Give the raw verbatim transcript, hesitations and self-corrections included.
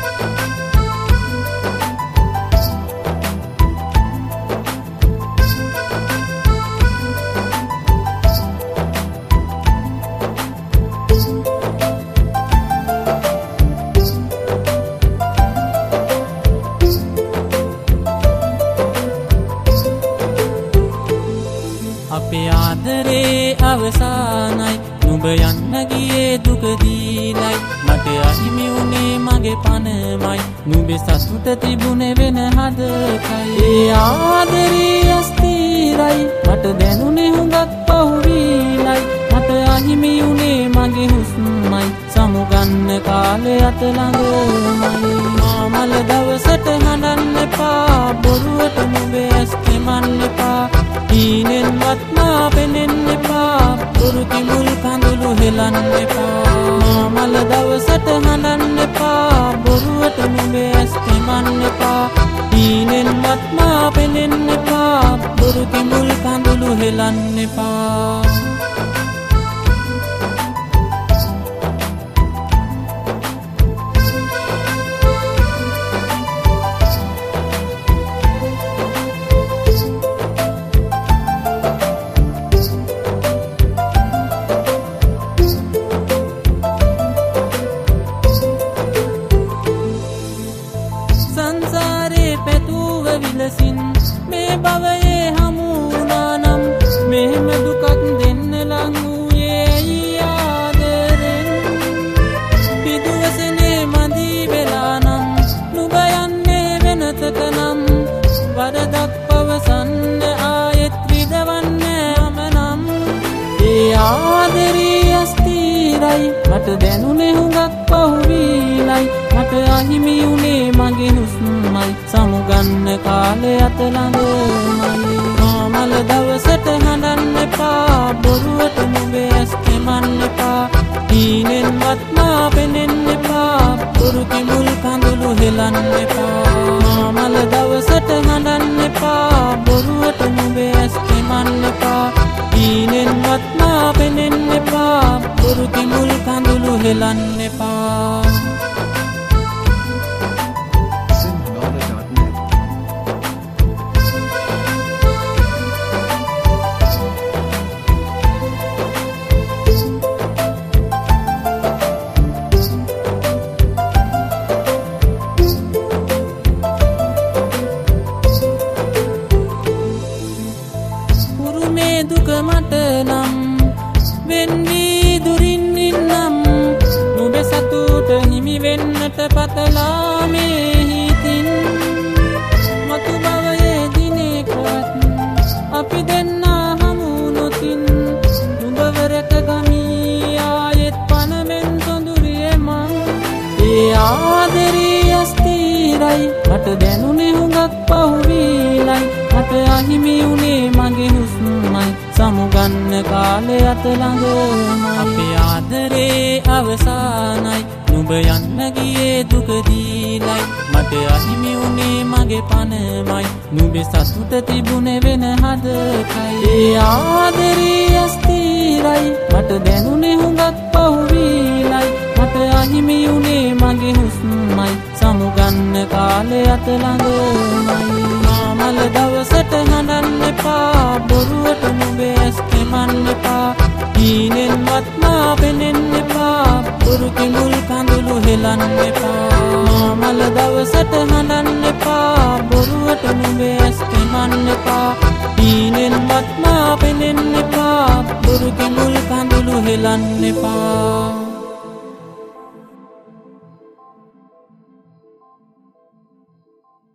අපේ ආදරේ අවසానයි නුඹ යන්න ගියේ දුක දීලයි මට අහිමි වුණේ මගේ පනමයි නුඹේ සතුට තිබුණේ වෙන හදකයි ඒ ආදරේ අස්තිරයි මට දැනුනේ හුඟක් පහුවිලයි මට අහිමි වුණේ මගේ හුස්මයි සමුගන්න කාලේ අත ළඟමයි මාමල දවසට හඬන්න එපා බොරුවට නුඹේ ඇස් කෙමන්න එපා ඊනෙන්වත් මා පෙනෙන්න එපා බොරු කිඹුල් කඳුළු හෙලන්න එපා මාමල දවසට හඬන්න එපා බොරුවට නුඹේ ඇස් කෙමන්න එපා ඊනෙන්වත් මා පෙනෙන්න එපා බොරු කිඹුල් කඳුළු හෙලන්න එපා සංසාරේ පැතුව විලසින් මේ භවයේ හමු වුණා නම් මෙහෙම දුකක් දෙන්න ලං වූයේ ඇයි ආදරෙන් පිදුවසනේ මදි වෙලා නම් නුඹ යන්නේ වෙනතක නම් වරදක් පවසන්න ආයෙත් විදවන්න අමනම් ඒ ආදරේ අස්තිරයි මට දැනුනේ හුඟක් පහුවිලයි මට අහිමි වුණේ මගේ හුස්මයි සමුගන්න කාලේ අත ළඟමයි මාමල දවසට හඬන්න එපා බොරුවට නුඹේ ඇස් කෙමන්න එපා ඊනෙන්වත් මා පෙනෙන්න එපා බොරු කිඹුල් කඳුළු හෙලන්න එපා මාමල දවසට හඬන්න එපා බොරුවට නුඹේ ඇස් කෙමන්න එපා ඊනෙන්වත් මා පෙනෙන්න එපා බොරු කිඹුල් කඳුළු හෙලන්න එපා දුක මට නම් වෙන්නේ දුරින් ඉන්නම් නුඹේ සතුට හිමි වෙන්නට පතලා මේ හිතින් මතු භවයේ දිනේකවත් අපි දෙන්නා හමු නොතින් නුඹව රැක ගමි ආයෙත් පනමෙන් සොඳුරියේ මං ඒ ආදරේ අස්තිරයි මට දැනුනේ හුඟක් පහුවිලයි මට අහිමි වුණේ මගේ හුස්මයි සමුගන්න කාලේ අත ළඟමයි අපේ ආදරේ අවසానයි නුඹ යන්න ගියේ දුක දීලයි මට අහිමි වුණේ මගේ පනමයි නුඹේ සතුට තිබුණේ වෙන හදකයි ඒ ආදරේ අස්තිරයි මට දැනුනේ හුඟක් පහුවිලයි මට අහිමි වුණේ මගේ හුස්මයි සමුගන්න කාලේ අත ළඟමයි මාමල දවසට හඬන්න එපා බොරුවට නුඹේ ඇස් කෙමන්න එපා ඊනෙන්වත් මා පෙනෙන්න එපා බොරු කිඹුල් කඳුළු හෙලන්න එපා මාමල දවසට හඬන්න එපා බොරුවට නුඹේ ඇස් කෙමන්න එපා ඊනෙන්වත් මා පෙනෙන්න එපා බොරු කිඹුල් කඳුළු හෙලන්න එපා